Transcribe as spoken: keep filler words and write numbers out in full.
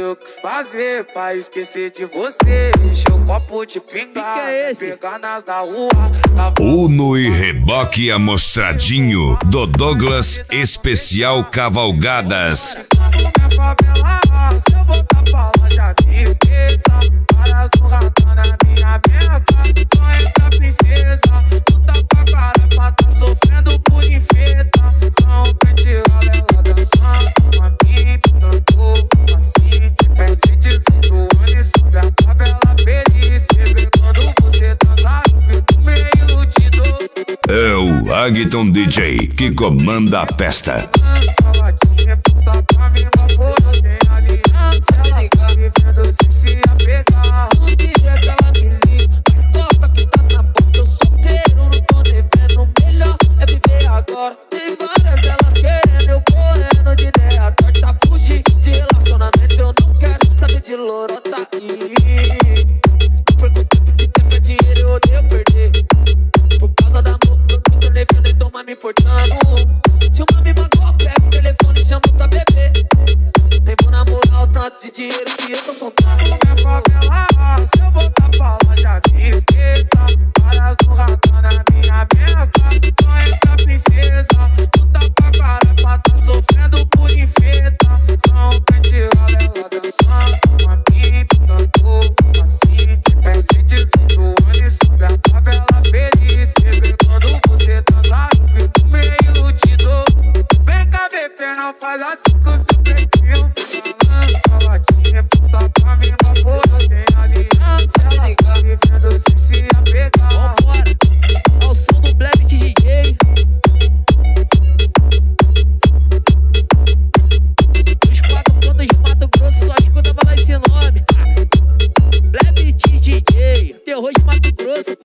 o que fazer pra esquecer de você. Encher o copo de pingar, que é esse? pegar nas da rua. Tá... Uno e reboque amostradinho do Douglas Especial Cavalgadas. Minha favela, se eu voltar pra lá já me esqueça. Varas no radar na minha meta, só entra princesa. Tu tá pra cara pra tá sofrendo por infeta. São pente ela dançando com a minha, tanto assim. Tivesse dezoito anos sobre a favela feliz. Você vê quando você dança, eu fico meio iludido. É o Agton D J que comanda a festa. Saladinha, passa pra mim, uma porra sem aliança. Ela tá vivendo sem se apegar. Um dia que ela me liga, mas copa que tá na porta. Eu solteiro, não tô devendo. O melhor é viver agora. Tem várias delas querendo, eu correndo de ideia torta. Fugir de relacionamento, eu não quero saber de lorota. E não perco tempo, que tempo é dinheiro, eu odeio perder. Por causa da amor, eu me tornei frio, nem toma me importando. Se uma me magoa, pego o telefone e chamo pra beber. Nem vou namorar o tanto de dinheiro que eu tô contando. Minha favela, se eu voltar pra lá já me esqueça. Varas no radar na minha meta, só entra princesa. Tu tá pra cara pra tá sofrendo por infeta. São pente ela dançando com a minha, tanto assim. Tivesse dezoito anos sobre a favela feliz. Você vê quando você dança, eu fico meio iludido. Vem cá, bebê, não faz assim com o seu pretinho. Falando, saladinha, passa pra mim, uma porra sem aliança. Ela tá vivendo sem se apegar. Vambora, é o som do Blab D J. Os quatro cantos de Mato Grosso, só escuta falar esse nome. Blab D J, terror de Mato Grosso.